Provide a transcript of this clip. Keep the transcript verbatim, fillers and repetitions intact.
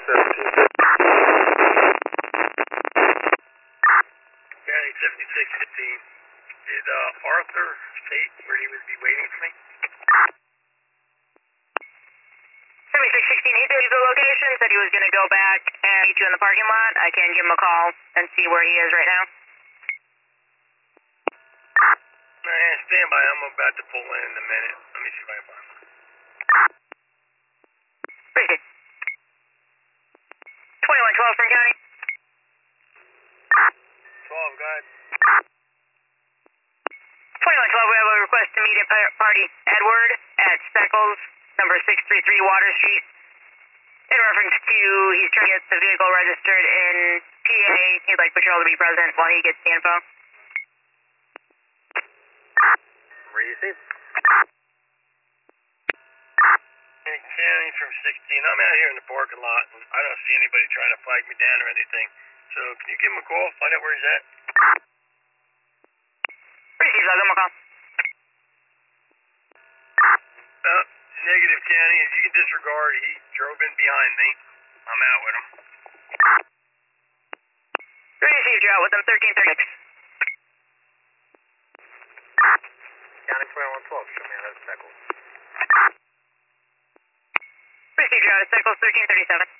County seventy-six fifteen. Did uh, Arthur state where he would be waiting for me? seventy-six sixteen, he gave the location, said he was going to go back and meet you in the parking lot. I can give him a call and see where he is right now. Man, stand by. I'm about to pull in in a minute. Let me see if I can find him. Appreciate it. twenty-one twelve from County. twelve, go ahead. twenty-one twelve, we have a request to meet at Party Edward at Speckles, number six three three Water Street. In reference to, he's trying to get the vehicle registered in P A. He'd like patrol to be present while he gets the info. Where you see? County from sixteen. I'm out here in the parking lot, and I don't see anybody trying to flag me down or anything. So can you give him a call, find out where he's at? Received, I'll give him a call. Uh, negative, County. If you can disregard, he drove in behind me. I'm out with him. Received, you're out with him, thirteen thirty-six. County twenty-one twelve, show me out of Speckles. Received, you're out of Speckles, thirteen thirty-seven.